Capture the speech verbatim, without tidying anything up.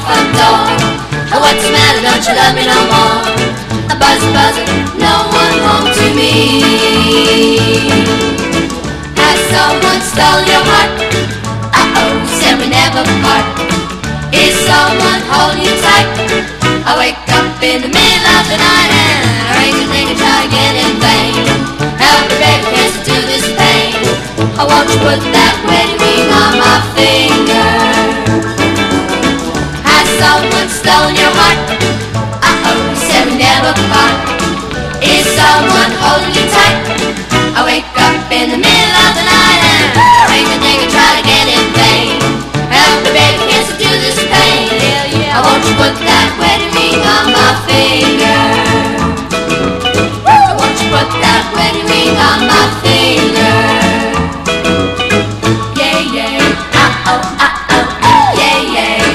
front door. Oh, what's the matter, don't you love me no more? A buzzer, buzzer, no one home to me. Has someone stolen your heart? Uh-oh, said we never part. Is someone holding you tight? I wake up in the middle of the night and I ring a ding and try again in vain. Help me, baby, can't do this pain. Oh, won't you put that wedding ring on my finger? Has someone stolen your heart? Uh-oh, said we never part. Is someone holding